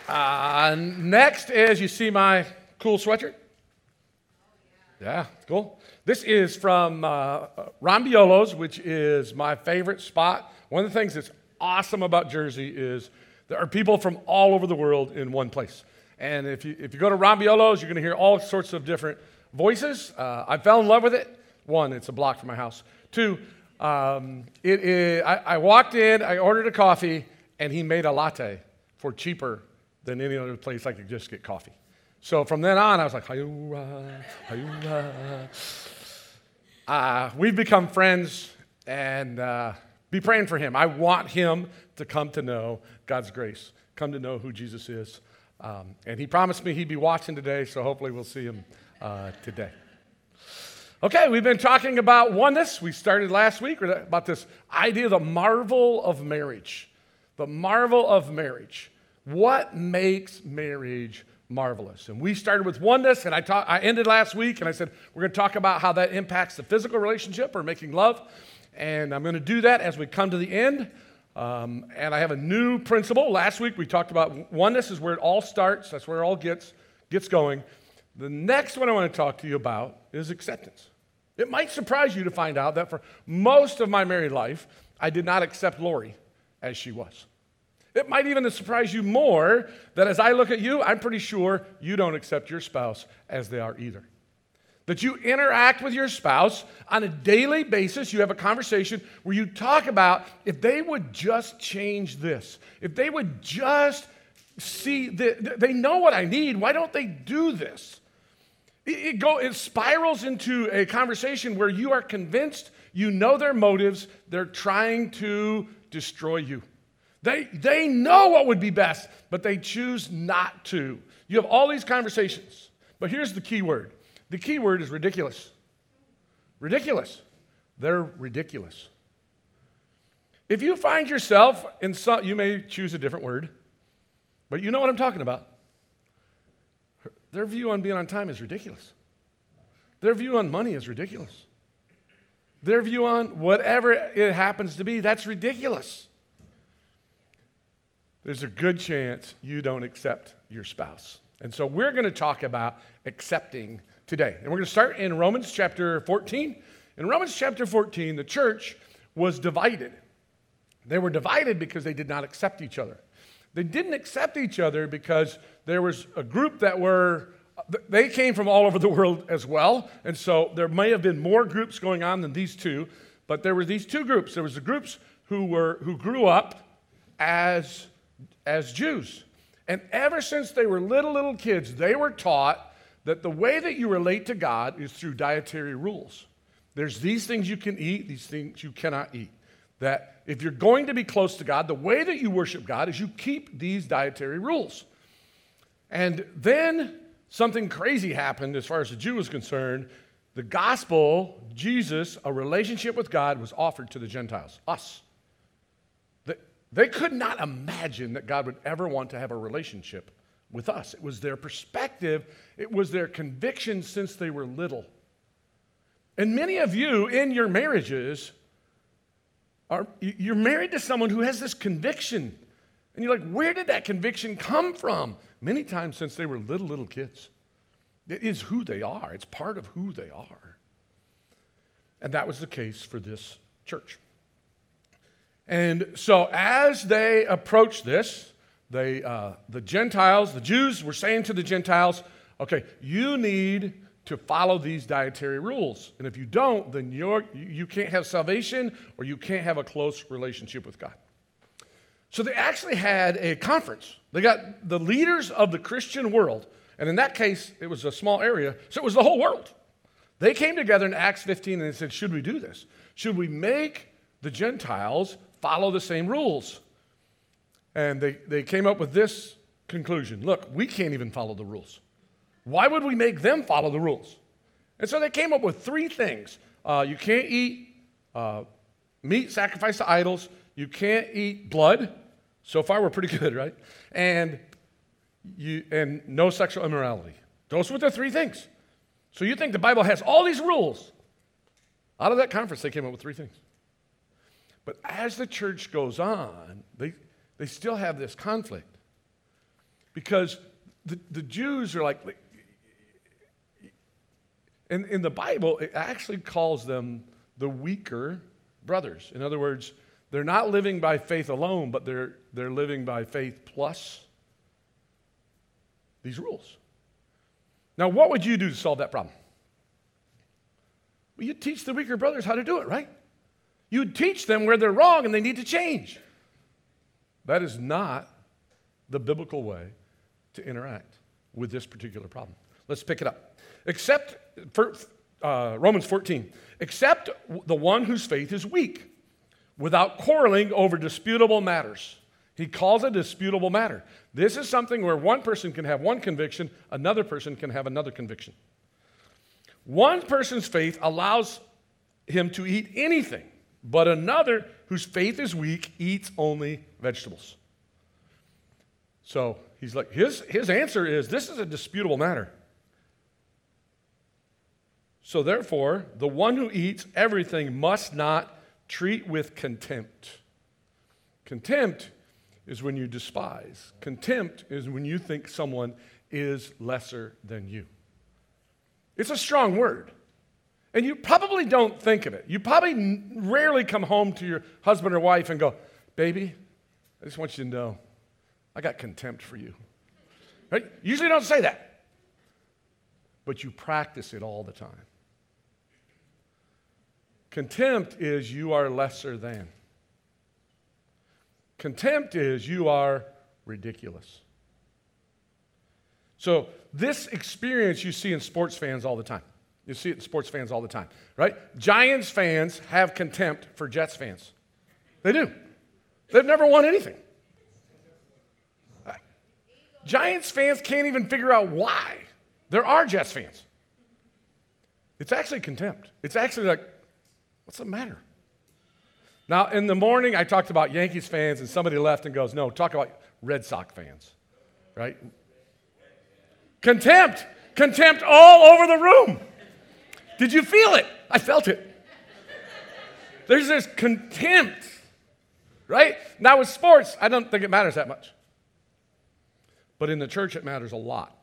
Next is, you see my cool sweatshirt? Yeah, cool. This is from Rambiolo's, which is my favorite spot. One of the things that's awesome about Jersey is there are people from all over the world in one place. And if you go to Rambiolo's, you're going to hear all sorts of different voices. I fell in love with it. One, it's a block from my house. Two, I walked in, I ordered a coffee, and he made a latte for cheaper than any other place I could just get coffee. So from then on, I was like, we've become friends, and be praying for him. I want him to come to know God's grace, come to know who Jesus is. And he promised me he'd be watching today, so hopefully we'll see him today. Okay, we've been talking about oneness. We started last week about this idea of the marvel of marriage. The marvel of marriage. What makes marriage marvelous? And we started with oneness, and I ended last week, and I said we're going to talk about how that impacts the physical relationship or making love. And I'm going to do that as we come to the end. And I have a new principle. Last week we talked about oneness is where it all starts. That's where it all gets going. The next one I want to talk to you about is acceptance. It might surprise you to find out that for most of my married life, I did not accept Lori as she was. It might even surprise you more that as I look at you, I'm pretty sure you don't accept your spouse as they are either. That you interact with your spouse on a daily basis. You have a conversation where you talk about if they would just change this, if they would just see, they know what I need, why don't they do this? It spirals into a conversation where you are convinced you know their motives, they're trying to destroy you. They know what would be best, but they choose not to. You have all these conversations, but here's the key word. The key word is ridiculous. Ridiculous. They're ridiculous. If you find yourself in some, you may choose a different word, but you know what I'm talking about. Their view on being on time is ridiculous. Their view on money is ridiculous. Their view on whatever it happens to be, that's ridiculous. There's a good chance you don't accept your spouse. And so we're going to talk about accepting today. And we're going to start in Romans chapter 14. In Romans chapter 14, the church was divided. They were divided because they did not accept each other. They didn't accept each other because there was a group they came from all over the world as well. And so there may have been more groups going on than these two, but there were these two groups. There was the groups who grew up as Jews. And ever since they were little kids, they were taught that the way that you relate to God is through dietary rules. There's these things you can eat, these things you cannot eat. That if you're going to be close to God, the way that you worship God is you keep these dietary rules. And then something crazy happened as far as the Jew was concerned. The gospel, Jesus, a relationship with God, was offered to the Gentiles, us. They could not imagine that God would ever want to have a relationship with us. It was their perspective. It was their conviction since they were little. And many of you in your marriages, you're married to someone who has this conviction. And you're like, where did that conviction come from? Many times since they were little kids. It is who they are. It's part of who they are. And that was the case for this church. And so as they approached this, the Gentiles, the Jews were saying to the Gentiles, okay, you need to follow these dietary rules. And if you don't, then you can't have salvation or you can't have a close relationship with God. So they actually had a conference. They got the leaders of the Christian world. And in that case, it was a small area, so it was the whole world. They came together in Acts 15 and they said, should we do this? Should we make the Gentiles follow the same rules? And they came up with this conclusion. Look, we can't even follow the rules. Why would we make them follow the rules? And so they came up with three things. You can't eat meat sacrificed to idols. You can't eat blood. So far, we're pretty good, right? And no sexual immorality. Those were the three things. So you think the Bible has all these rules. Out of that conference, they came up with three things. But as the church goes on, they still have this conflict. Because the Jews are like, in the Bible, it actually calls them the weaker brothers. In other words, they're not living by faith alone, but they're living by faith plus these rules. Now, what would you do to solve that problem? Well, you'd teach the weaker brothers how to do it, right? You'd teach them where they're wrong and they need to change. That is not the biblical way to interact with this particular problem. Let's pick it up. Romans 14. Except the one whose faith is weak, without quarreling over disputable matters. He calls it a disputable matter. This is something where one person can have one conviction, another person can have another conviction. One person's faith allows him to eat anything, but another whose faith is weak eats only vegetables. So he's like, his answer is, this is a disputable matter. So therefore, the one who eats everything must not treat with contempt. Contempt is when you despise. Contempt is when you think someone is lesser than you. It's a strong word. And you probably don't think of it. You probably rarely come home to your husband or wife and go, baby, I just want you to know, I got contempt for you. Right? Usually don't say that. But you practice it all the time. Contempt is you are lesser than. Contempt is you are ridiculous. So this experience you see in sports fans all the time. You see it in sports fans all the time, right? Giants fans have contempt for Jets fans. They do. They've never won anything. Giants fans can't even figure out why there are Jets fans. It's actually contempt. It's actually like, what's the matter? Now, in the morning, I talked about Yankees fans, and somebody left and goes, no, talk about Red Sox fans, right? Contempt. Contempt all over the room. Did you feel it? I felt it. There's this contempt, right? Now, with sports, I don't think it matters that much. But in the church, it matters a lot.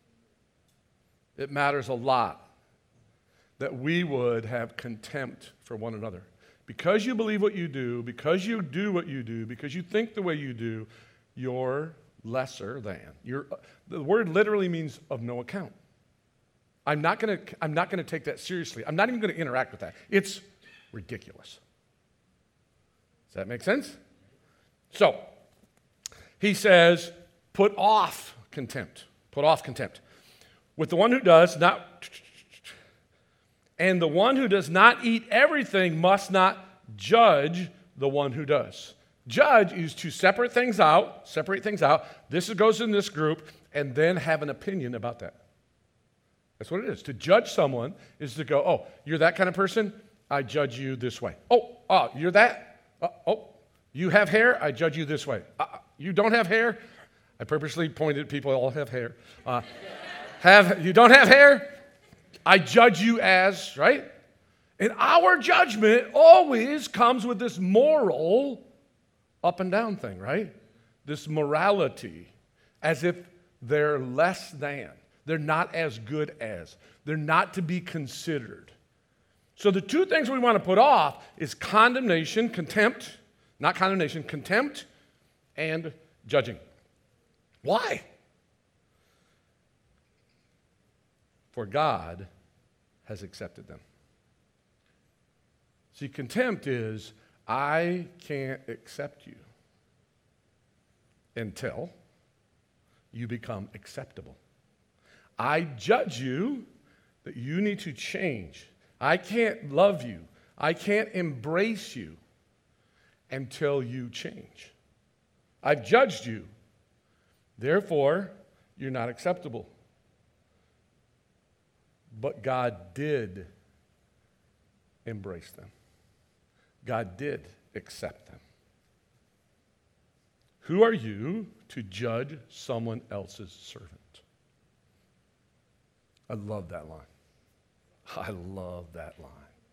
It matters a lot that we would have contempt for one another. Because you believe what you do, because you do what you do, because you think the way you do, you're lesser than. The word literally means of no account. I'm not going to take that seriously. I'm not even going to interact with that. It's ridiculous. Does that make sense? So, he says, put off contempt. Put off contempt. With the one who does not, and the one who does not eat everything must not judge the one who does. Judge is to separate things out. This goes in this group, and then have an opinion about that. That's what it is. To judge someone is to go, oh, you're that kind of person? I judge you this way. Oh, you're that? You have hair? I judge you this way. You don't have hair? I purposely pointed at people that all have hair. You don't have hair? I judge you as, right? And our judgment always comes with this moral up and down thing, right? This morality, as if they're less than. They're not as good as. They're not to be considered. So the two things we want to put off is condemnation, contempt, not condemnation, contempt, and judging. Why? For God has accepted them. See, contempt is, I can't accept you until you become acceptable. I judge you that you need to change. I can't love you. I can't embrace you until you change. I've judged you. Therefore, you're not acceptable. But God did embrace them. God did accept them. Who are you to judge someone else's servant? I love that line. I love that line.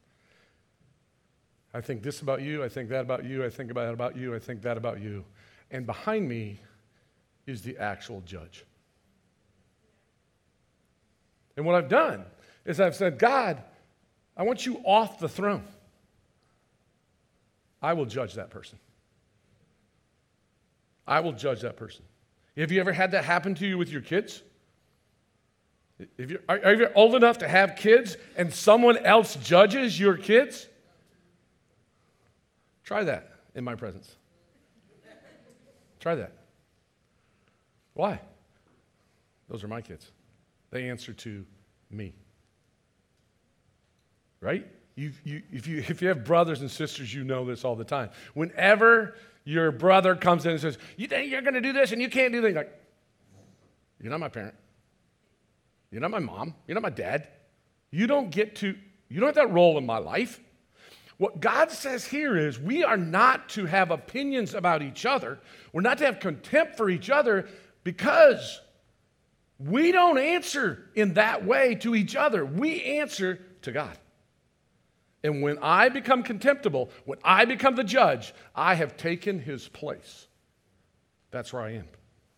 I think this about you, I think that about you, I think about that about you, I think that about you. And behind me is the actual judge. And what I've done is I've said, God, I want you off the throne. I will judge that person. I will judge that person. Have you ever had that happen to you with your kids? Are you old enough to have kids and someone else judges your kids? Try that in my presence. Try that. Why? Those are my kids. They answer to me. Right? If you have brothers and sisters, you know this all the time. Whenever your brother comes in and says, you think you're going to do this and you can't do that, you're like, you're not my parent. You're not my mom. You're not my dad. You don't have that role in my life. What God says here is we are not to have opinions about each other. We're not to have contempt for each other because we don't answer in that way to each other. We answer to God. And when I become contemptible, when I become the judge, I have taken his place. That's where I am.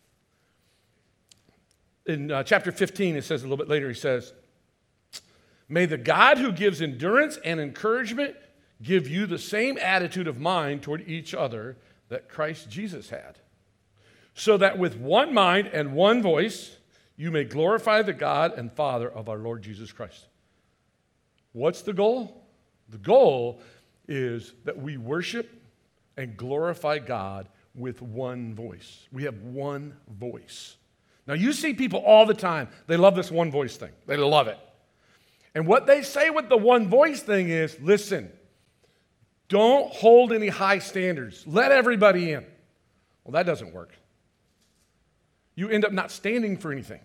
In chapter 15, it says a little bit later, he says, may the God who gives endurance and encouragement give you the same attitude of mind toward each other that Christ Jesus had, so that with one mind and one voice, you may glorify the God and Father of our Lord Jesus Christ. What's the goal? The goal is that we worship and glorify God with one voice. We have one voice. Now, you see people all the time, they love this one voice thing. They love it. And what they say with the one voice thing is, listen, don't hold any high standards. Let everybody in. Well, that doesn't work. You end up not standing for anything.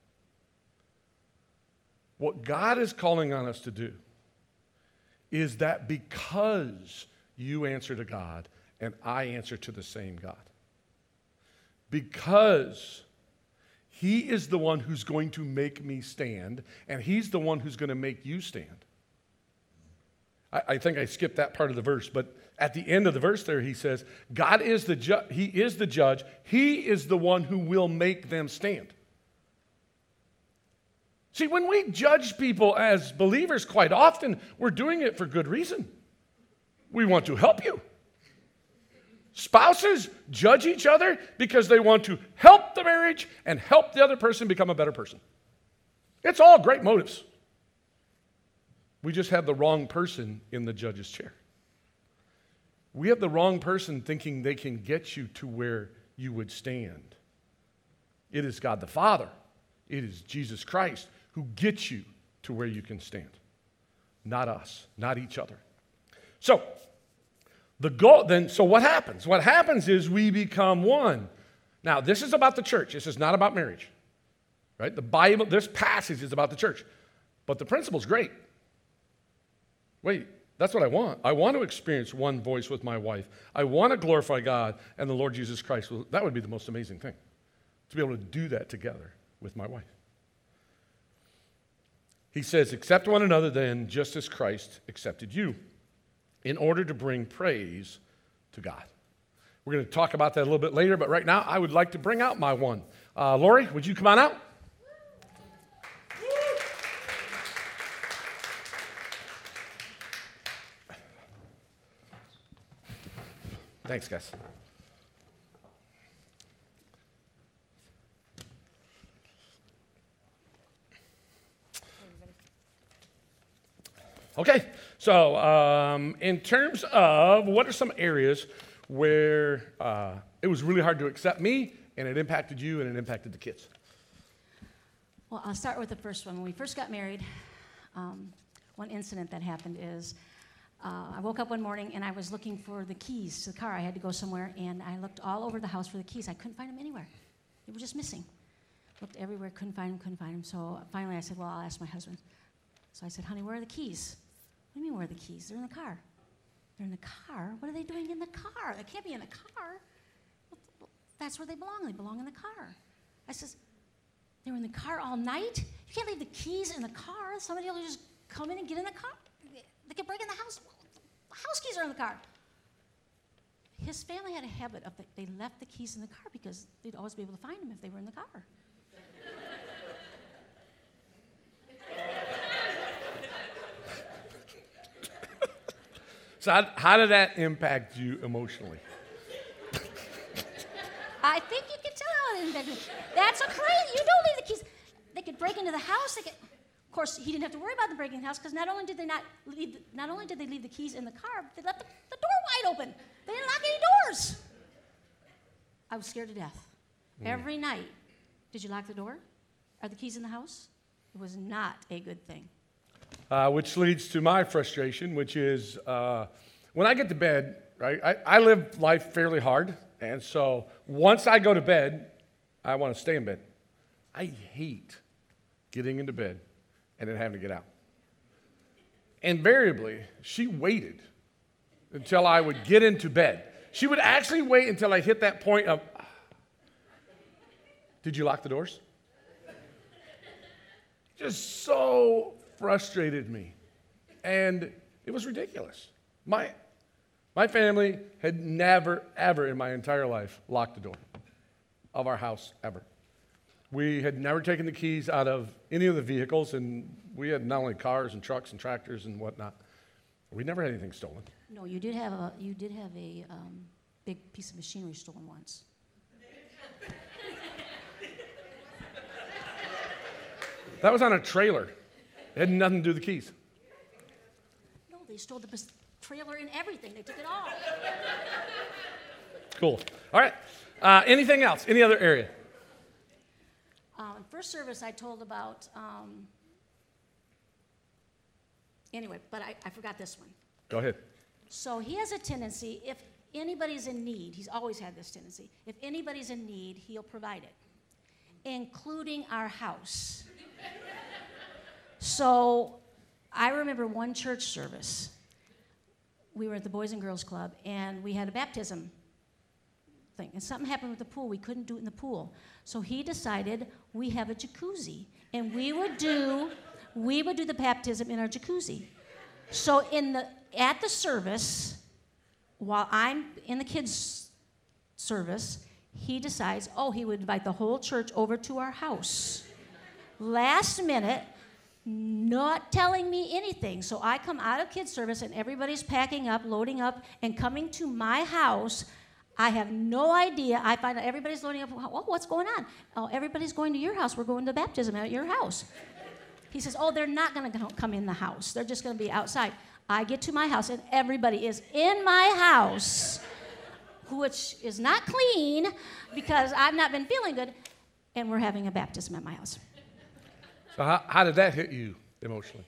What God is calling on us to do is that because you answer to God and I answer to the same God, because he is the one who's going to make me stand, and he's the one who's going to make you stand. I think I skipped that part of the verse, but at the end of the verse there, he says, God is the he is the judge. He is the one who will make them stand. See, when we judge people as believers, quite often, we're doing it for good reason. We want to help you. Spouses judge each other because they want to help the marriage and help the other person become a better person. It's all great motives. We just have the wrong person in the judge's chair. We have the wrong person thinking they can get you to where you would stand. It is God the Father. It is Jesus Christ who gets you to where you can stand. Not us, not each other. So, the goal, then, so what happens? What happens is we become one. Now, this is about the church. This is not about marriage. Right? The Bible, this passage is about the church. But the principle's great. Wait, that's what I want. I want to experience one voice with my wife. I want to glorify God and the Lord Jesus Christ. That would be the most amazing thing, to be able to do that together with my wife. He says, accept one another then, just as Christ accepted you, in order to bring praise to God. We're going to talk about that a little bit later, but right now I would like to bring out my one. Lori, would you come on out? Thanks, guys. Okay, so in terms of what are some areas where it was really hard to accept me, and it impacted you, and it impacted the kids? Well, I'll start with the first one. When we first got married, one incident that happened is I woke up one morning and I was looking for the keys to the car. I had to go somewhere, and I looked all over the house for the keys. I couldn't find them anywhere. They were just missing. Looked everywhere, couldn't find them. So finally I said, well, I'll ask my husband. So I said, honey, where are the keys? What do you mean, where are the keys? They're in the car. They're in the car? What are they doing in the car? They can't be in the car. Well, that's where they belong. They belong in the car. I says, they were in the car all night? You can't leave the keys in the car. Somebody will just come in and get in the car. They can break in the house. The house keys are in the car. his family had a habit of they left the keys in the car because they'd always be able to find them if they were in the car. So how did that impact you emotionally? I think you can tell how it impacted me. That's a crazy. You don't leave the keys. They could break into the house. Of course, he didn't have to worry about them breaking in the house because not only did they leave the keys in the car, they left the door wide open. They didn't lock any doors. I was scared to death. Every night. Did you lock the door? Are the keys in the house? It was not a good thing. Which leads to my frustration, which is when I get to bed, right? I live life fairly hard, and so once I go to bed, I want to stay in bed. I hate getting into bed and then having to get out. Invariably, she waited until I would get into bed. She would actually wait until I hit that point of, did you lock the doors? Just so frustrated me. And it was ridiculous. My family had never, ever in my entire life locked the door of our house, ever. We had never taken the keys out of any of the vehicles, and we had not only cars and trucks and tractors and whatnot. We never had anything stolen. No, you did have a big piece of machinery stolen once. That was on a trailer. It had nothing to do with the keys. No, they stole the trailer and everything. They took it all. Cool. All right. Anything else? Any other area? First service, I told about, anyway, but I forgot this one. Go ahead. So he has a tendency, if anybody's in need, he's always had this tendency, if anybody's in need, he'll provide it, including our house. So I remember one church service. We were at the Boys and Girls Club, and we had a baptism thing. And something happened with the pool. We couldn't do it in the pool. So he decided we have a jacuzzi, and we would do the baptism in our jacuzzi. So at the service, while I'm in the kids' service, he decides, he would invite the whole church over to our house. Last minute, not telling me anything. So I come out of kids' service, and everybody's packing up, loading up, and coming to my house. I have no idea. I find out everybody's loading up. Oh, what's going on? Oh, everybody's going to your house. We're going to baptism at your house. He says, they're not going to come in the house. They're just going to be outside. I get to my house, and everybody is in my house, which is not clean because I've not been feeling good, and we're having a baptism at my house. So how did that hit you emotionally?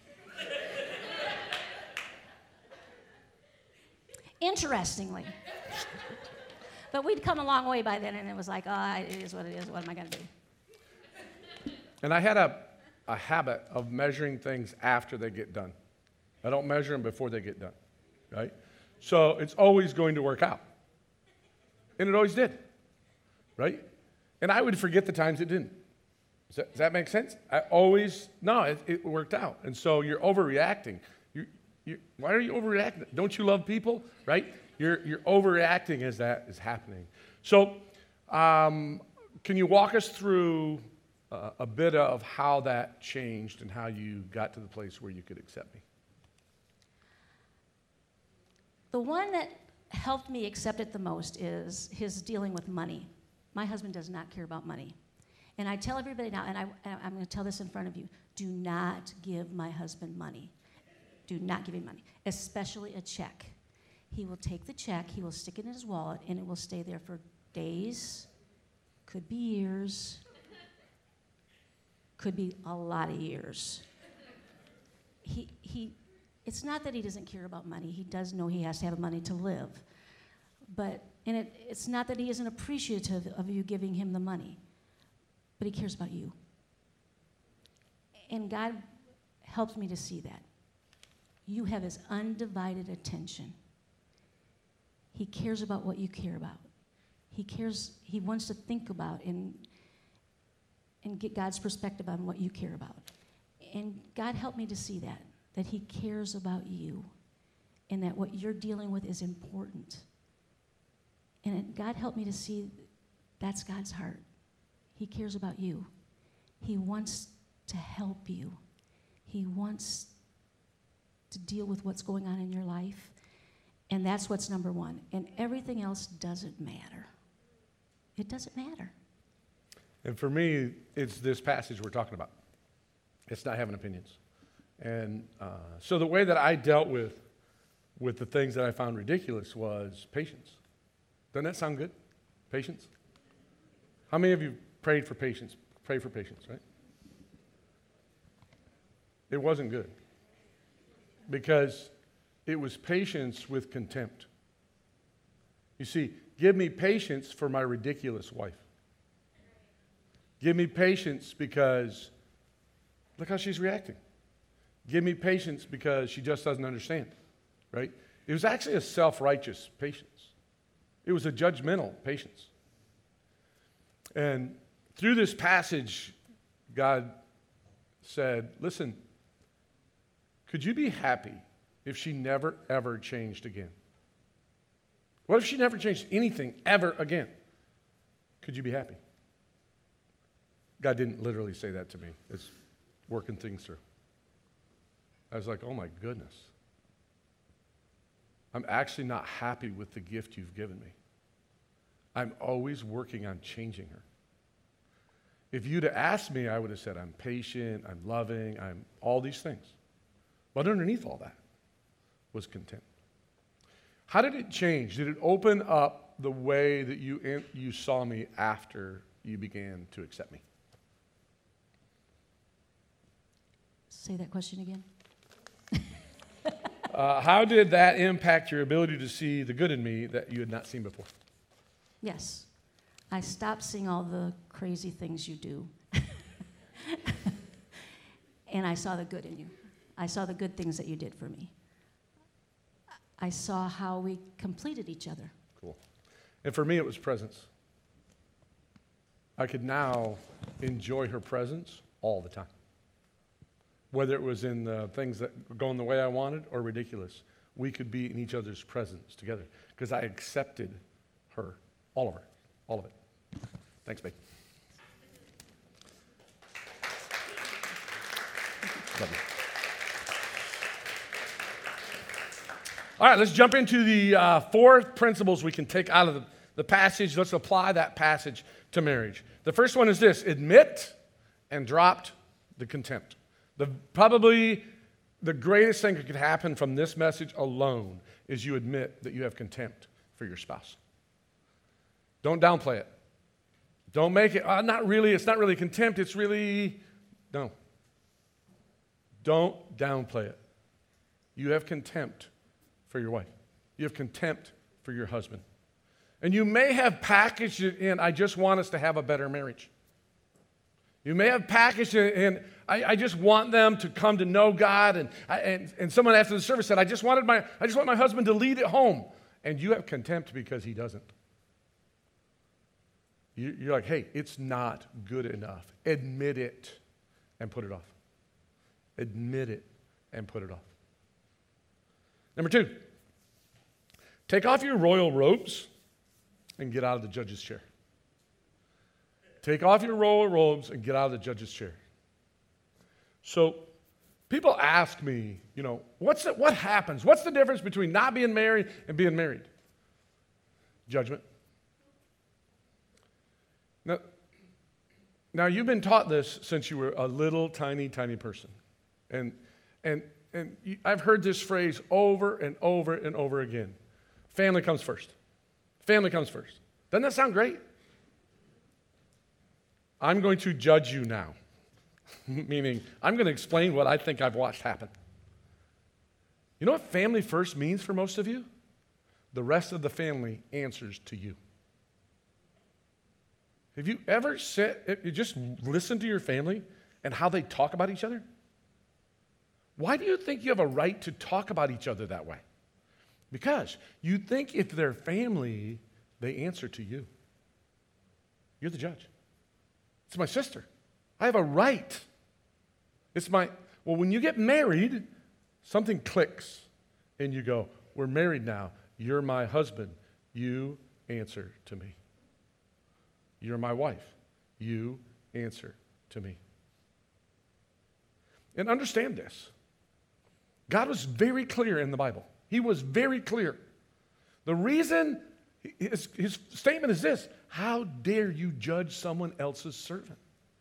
Interestingly. But we'd come a long way by then, and it was like, it is what it is. What am I going to do? And I had a habit of measuring things after they get done. I don't measure them before they get done, right? So it's always going to work out. And it always did, right? And I would forget the times it didn't. Does that make sense? It worked out. And so you're overreacting. Why are you overreacting? Don't you love people, right? You're overreacting as that is happening. So can you walk us through a bit of how that changed and how you got to the place where you could accept me? The one that helped me accept it the most is his dealing with money. My husband does not care about money. And I tell everybody now, and I'm going to tell this in front of you, do not give my husband money. Do not give him money, especially a check. He will take the check, he will stick it in his wallet, and it will stay there for days, could be years, could be a lot of years. It's not that he doesn't care about money. He does know he has to have money to live. It's not that he isn't appreciative of you giving him the money, but he cares about you. And God helped me to see that. You have his undivided attention. He cares about what you care about. He wants to think about and get God's perspective on what you care about. And God helped me to see that he cares about you and that what you're dealing with is important. God helped me to see that's God's heart. He cares about you. He wants to help you. He wants to deal with what's going on in your life. And that's what's number one. And everything else doesn't matter. It doesn't matter. And for me, it's this passage we're talking about. It's not having opinions. And so the way that I dealt with the things that I found ridiculous was patience. Doesn't that sound good? Patience? How many of you prayed for patience? Pray for patience, right? It wasn't good. Because it was patience with contempt. You see, give me patience for my ridiculous wife. Give me patience because look how she's reacting. Give me patience because she just doesn't understand, right? It was actually a self-righteous patience. It was a judgmental patience. And through this passage, God said, listen, could you be happy if she never, ever changed again? What if she never changed anything ever again? Could you be happy? God didn't literally say that to me. It's working things through. I was like, oh my goodness. I'm actually not happy with the gift you've given me. I'm always working on changing her. If you'd have asked me, I would have said, I'm patient, I'm loving, I'm all these things. But underneath all that was contempt. How did it change? Did it open up the way that you saw me after you began to accept me? Say that question again. How did that impact your ability to see the good in me that you had not seen before? Yes. I stopped seeing all the crazy things you do. And I saw the good in you. I saw the good things that you did for me. I saw how we completed each other. Cool. And for me, it was presence. I could now enjoy her presence all the time. Whether it was in the things that were going the way I wanted or ridiculous, we could be in each other's presence together because I accepted her, all of it. Thanks, babe. Love you. All right, let's jump into the 4 principles we can take out of the passage. Let's apply that passage to marriage. The first one is this: admit and drop the contempt. Probably the greatest thing that could happen from this message alone is you admit that you have contempt for your spouse. Don't downplay it. Don't make it, it's not really contempt, it's really, no. Don't downplay it. You have contempt for your wife. You have contempt for your husband. And you may have packaged it in, I just want us to have a better marriage. You may have packaged it in, I just want them to come to know God. And someone after the service said, I just want my husband to lead at home. And you have contempt because he doesn't. You're like, hey, it's not good enough. Admit it and put it off. Admit it and put it off. Number 2, take off your royal robes and get out of the judge's chair. Take off your royal robes and get out of the judge's chair. So people ask me, what happens? What's the difference between not being married and being married? Judgment. Now you've been taught this since you were a little tiny person. And I've heard this phrase over and over and over again. Family comes first. Family comes first. Doesn't that sound great? I'm going to judge you now. Meaning, I'm going to explain what I think I've watched happen. You know what family first means for most of you? The rest of the family answers to you. Have you ever just listen to your family and how they talk about each other? Why do you think you have a right to talk about each other that way? Because you think if they're family, they answer to you. You're the judge. It's my sister. I have a right. Well, when you get married, something clicks and you go, we're married now. You're my husband. You answer to me. You're my wife. You answer to me. And understand this. God was very clear in the Bible. He was very clear. The reason his statement is this: how dare you judge someone else's servant?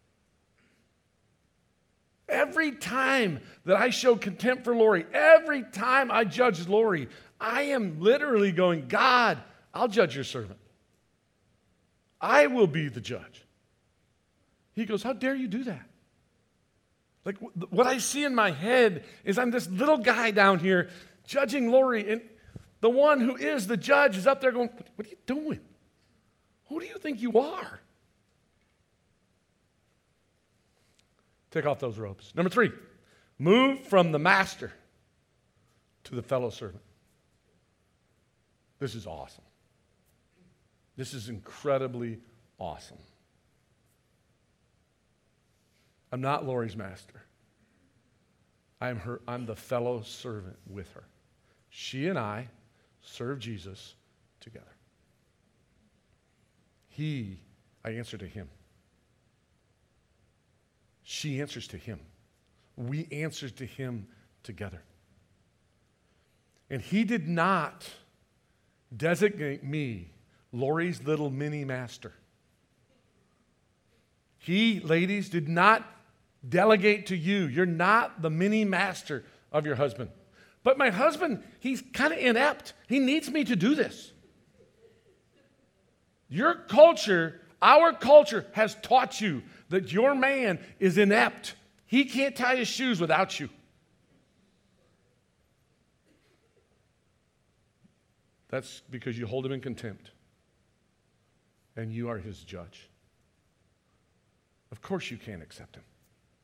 Every time that I show contempt for Lori, every time I judge Lori, I am literally going, God, I'll judge your servant. I will be the judge. He goes, how dare you do that? Like, what I see in my head is I'm this little guy down here judging Lori, and the one who is the judge is up there going, what are you doing? Who do you think you are? Take off those robes. Number 3, move from the master to the fellow servant. This is awesome. This is incredibly awesome. I'm not Lori's master. I'm the fellow servant with her. She and I serve Jesus together. I answer to him. She answers to him. We answer to him together. And he did not designate me Lori's little mini master. He, ladies, did not delegate to you. You're not the mini master of your husband. But my husband, he's kind of inept. He needs me to do this. Your culture, our culture, has taught you that your man is inept. He can't tie his shoes without you. That's because you hold him in contempt. And you are his judge. Of course you can't accept him.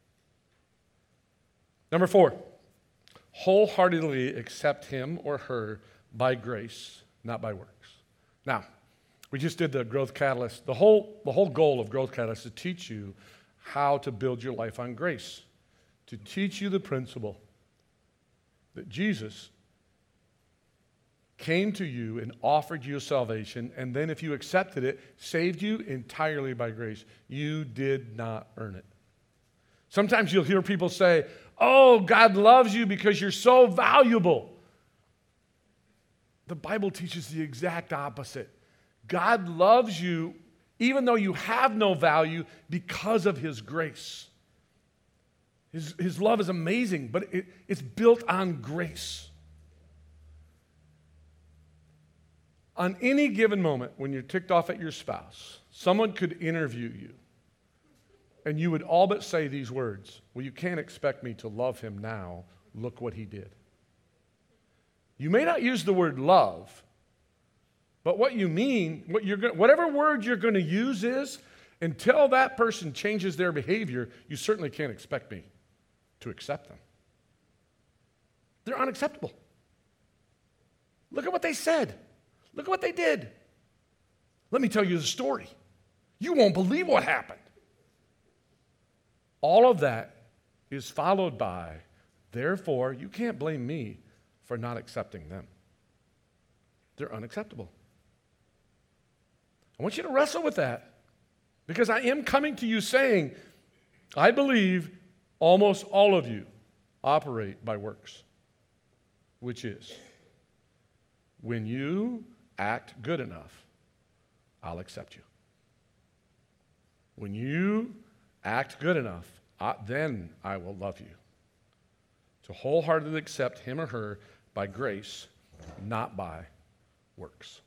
Number 4, wholeheartedly accept him or her by grace, not by works. Now, we just did the Growth Catalyst. The whole goal of Growth Catalyst is to teach you how to build your life on grace, to teach you the principle that Jesus came to you and offered you salvation, and then if you accepted it, saved you entirely by grace. You did not earn it. Sometimes you'll hear people say, oh, God loves you because you're so valuable. The Bible teaches the exact opposite. God loves you even though you have no value because of his grace. His love is amazing, but it's built on grace. On any given moment when you're ticked off at your spouse, someone could interview you, and you would all but say these words, well, you can't expect me to love him now. Look what he did. You may not use the word love, but what you mean, whatever word you're going to use is, until that person changes their behavior, you certainly can't expect me to accept them. They're unacceptable. Look at what they said. Look at what they did. Let me tell you the story. You won't believe what happened. All of that is followed by, therefore, you can't blame me for not accepting them. They're unacceptable. I want you to wrestle with that, because I am coming to you saying, I believe almost all of you operate by works, which is, when you act good enough, I'll accept you. When you act good enough, then I will love you. To wholeheartedly accept him or her by grace, not by works.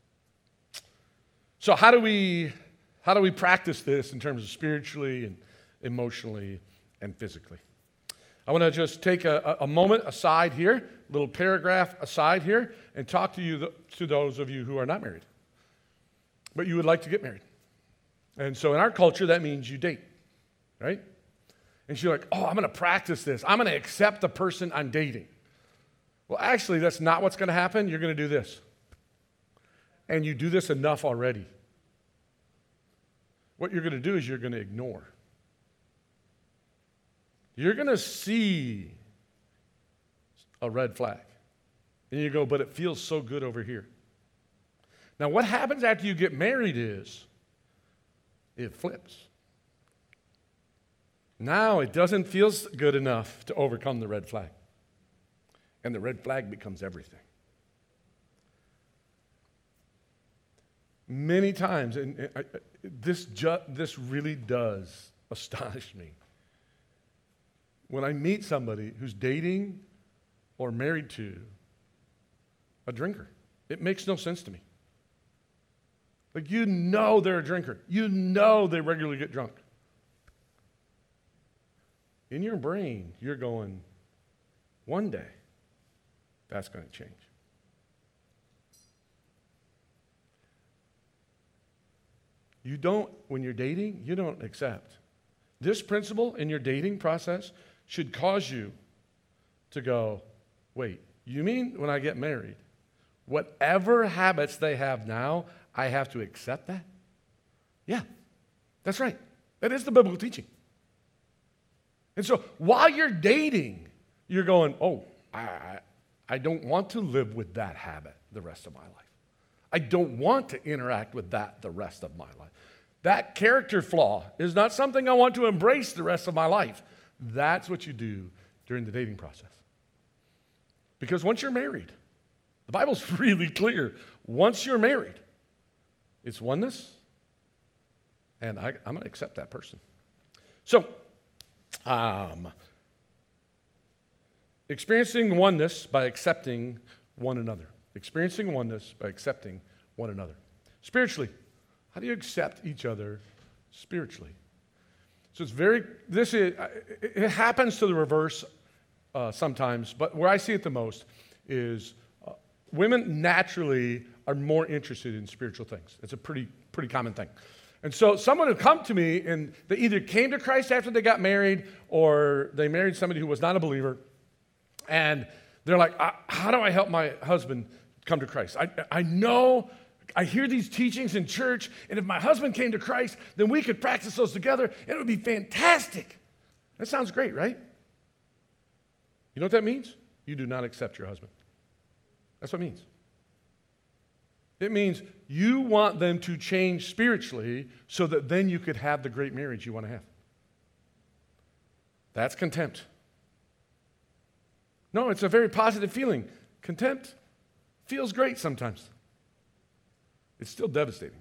So how do we practice this in terms of spiritually and emotionally and physically? I want to just take a moment aside here, a little paragraph aside here, and talk to those of you who are not married, but you would like to get married. And so in our culture, that means you date, right? And you're like, oh, I'm going to practice this. I'm going to accept the person I'm dating. Well, actually, that's not what's going to happen. You're going to do this. And you do this enough already. What you're going to do is you're going to ignore. You're going to see a red flag. And you go, but it feels so good over here. Now, what happens after you get married is it flips. Now it doesn't feel good enough to overcome the red flag. And the red flag becomes everything. Many times, and this really does astonish me. When I meet somebody who's dating or married to a drinker, it makes no sense to me. Like, you know they're a drinker. You know they regularly get drunk. In your brain, you're going, one day, that's going to change. You don't, when you're dating, you don't accept. This principle in your dating process should cause you to go, wait, you mean when I get married, whatever habits they have now, I have to accept that? Yeah, that's right. That is the biblical teaching. And so while you're dating, you're going, oh, I don't want to live with that habit the rest of my life. I don't want to interact with that the rest of my life. That character flaw is not something I want to embrace the rest of my life. That's what you do during the dating process. Because once you're married, the Bible's really clear. Once you're married, it's oneness, and I'm going to accept that person. So, experiencing oneness by accepting one another. Experiencing oneness by accepting one another. Spiritually, how do you accept each other spiritually? So it happens to the reverse sometimes, but where I see it the most is women naturally are more interested in spiritual things. It's a pretty common thing. And so someone would come to me and they either came to Christ after they got married or they married somebody who was not a believer. And they're like, how do I help my husband come to Christ? I know, I hear these teachings in church, and if my husband came to Christ, then we could practice those together, and it would be fantastic. That sounds great, right? You know what that means? You do not accept your husband. That's what it means. It means you want them to change spiritually so that then you could have the great marriage you want to have. That's contempt. No, it's a very positive feeling. Contempt feels great sometimes. It's still devastating.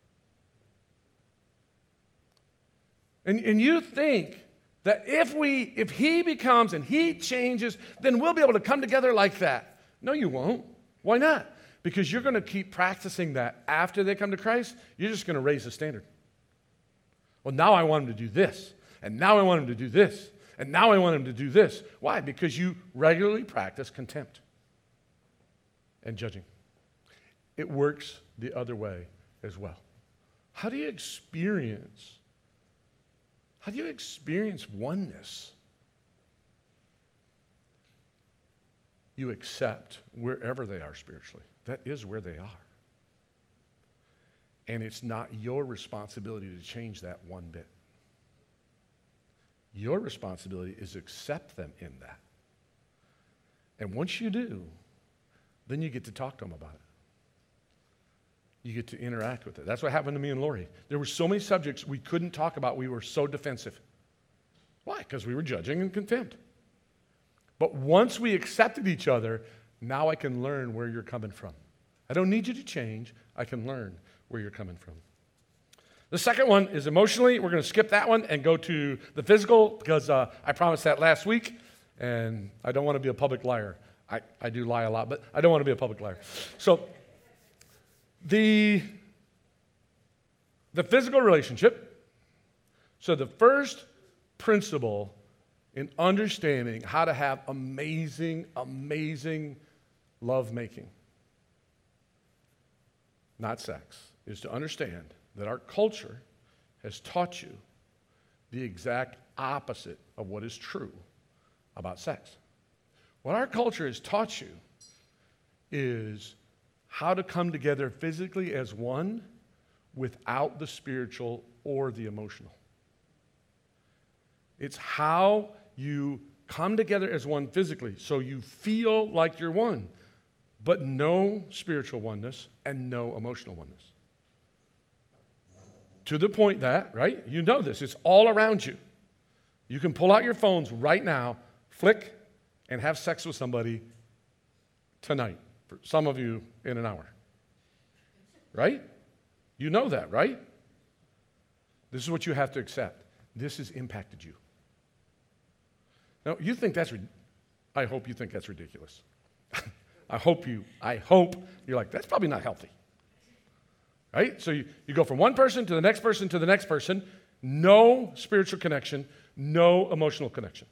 And you think that if he becomes and he changes, then we'll be able to come together like that. No, you won't. Why not? Because you're going to keep practicing that after they come to Christ. You're just going to raise the standard. Well, now I want him to do this, and now I want him to do this, and now I want him to do this. Why? Because you regularly practice contempt and judging. It works the other way as well. How do you experience oneness? You accept wherever they are spiritually. That is where they are. And it's not your responsibility to change that one bit. Your responsibility is to accept them in that. And once you do, then you get to talk to them about it. You get to interact with it. That's what happened to me and Lori. There were so many subjects we couldn't talk about. We were so defensive. Why? Because we were judging and contempt. But once we accepted each other, now I can learn where you're coming from. I don't need you to change. I can learn where you're coming from. The second one is emotionally. We're going to skip that one and go to the physical because I promised that last week, and I don't want to be a public liar. I do lie a lot, but I don't want to be a public liar. So the physical relationship. So the first principle in understanding how to have amazing, amazing lovemaking, not sex, is to understand that our culture has taught you the exact opposite of what is true about sex. What our culture has taught you is how to come together physically as one without the spiritual or the emotional. It's how you come together as one physically, so you feel like you're one. but no spiritual oneness and no emotional oneness. To the point that, right, you know this, it's all around you. You can pull out your phones right now, flick, and have sex with somebody tonight. For some of you, in an hour. Right? You know that, right? This is what you have to accept. This has impacted you. Now, you think that's, I hope you think that's ridiculous. I hope you're like, that's probably not healthy. Right? So you go from one person to the next person to the next person, no spiritual connection, no emotional connection.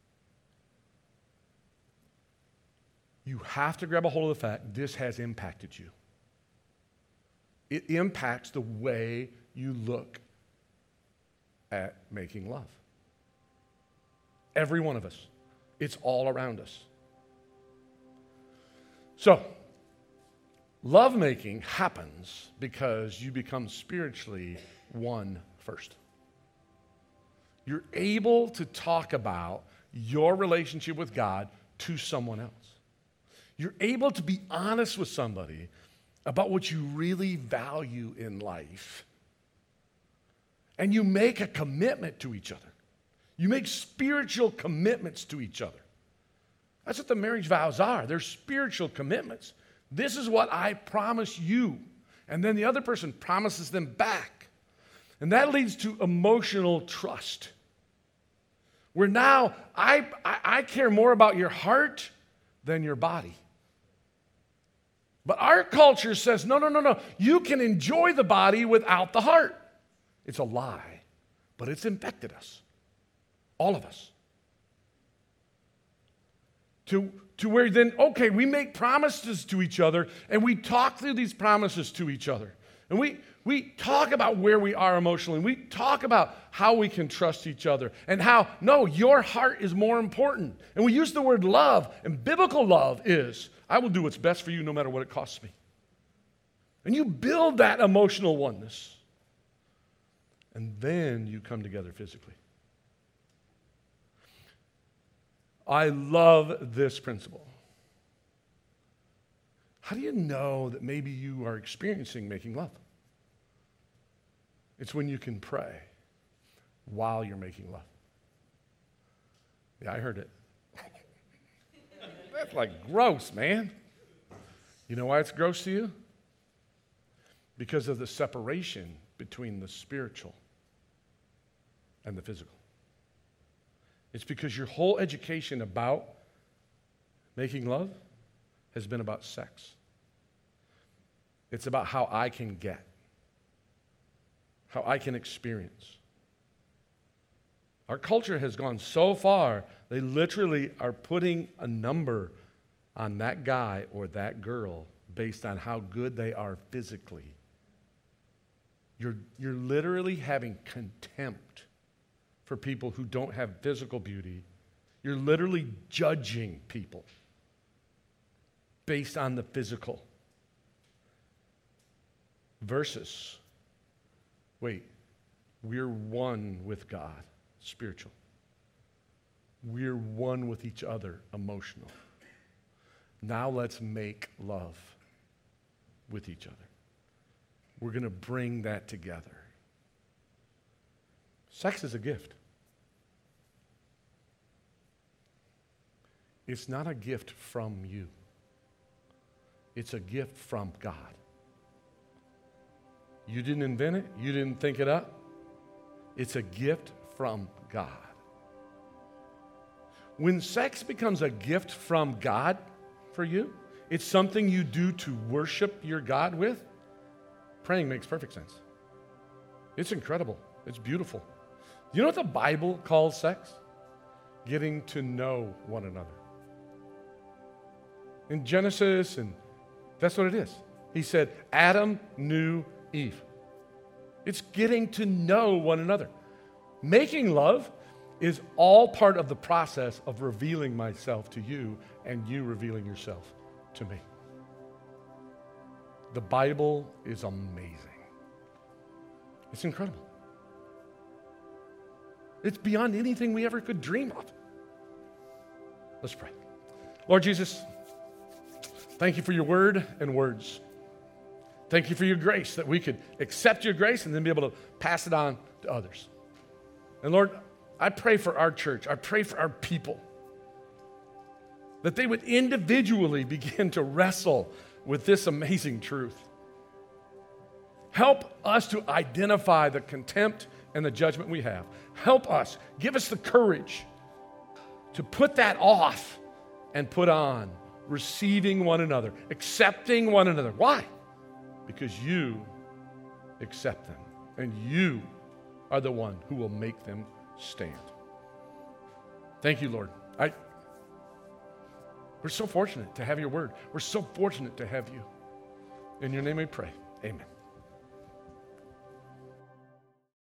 You have to grab a hold of the fact this has impacted you. It impacts the way you look at making love. Every one of us. It's all around us. So, lovemaking happens because you become spiritually one first. You're able to talk about your relationship with God to someone else. You're able to be honest with somebody about what you really value in life. And you make a commitment to each other. You make spiritual commitments to each other. That's what the marriage vows are. They're spiritual commitments. This is what I promise you. And then the other person promises them back. And that leads to emotional trust. Where now I care more about your heart than your body. But our culture says, no. You can enjoy the body without the heart. It's a lie, but it's infected us. All of us. To where then, okay, we make promises to each other, and we talk through these promises to each other. And we talk about where we are emotionally. We talk about how we can trust each other and how, no, your heart is more important. And we use the word love, and biblical love is, I will do what's best for you no matter what it costs me. And you build that emotional oneness. And then you come together physically. I love this principle. How do you know that maybe you are experiencing making love? It's when you can pray while you're making love. Yeah, I heard it. That's like gross, man. You know why it's gross to you? Because of the separation between the spiritual and the physical. It's because your whole education about making love has been about sex. It's about how I can get, how I can experience. Our culture has gone so far, they literally are putting a number on that guy or that girl based on how good they are physically. You're literally having contempt for people who don't have physical beauty. You're literally judging people based on the physical. Versus, wait, we're one with God, spiritual. We're one with each other, emotional. Now let's make love with each other. We're going to bring that together. Sex is a gift. It's not a gift from you. It's a gift from God. You didn't invent it. You didn't think it up. It's a gift from God. When sex becomes a gift from God for you, it's something you do to worship your God with, praying makes perfect sense. It's incredible. It's beautiful. You know what the Bible calls sex? Getting to know one another. In Genesis, and that's what it is. He said, Adam knew Eve. It's getting to know one another. Making love is all part of the process of revealing myself to you and you revealing yourself to me. The Bible is amazing. It's incredible. It's beyond anything we ever could dream of. Let's pray. Lord Jesus, Thank you for your word and words. Thank you for your grace, that we could accept your grace and then be able to pass it on to others. And Lord, I pray for our church. I pray for our people, that they would individually begin to wrestle with this amazing truth. Help us to identify the contempt and the judgment we have. Help us. Give us the courage to put that off and put on receiving one another, accepting one another. Why? Because you accept them, and you are the one who will make them stand. Thank you, Lord. We're so fortunate to have your word. We're so fortunate to have you. In your name we pray. Amen.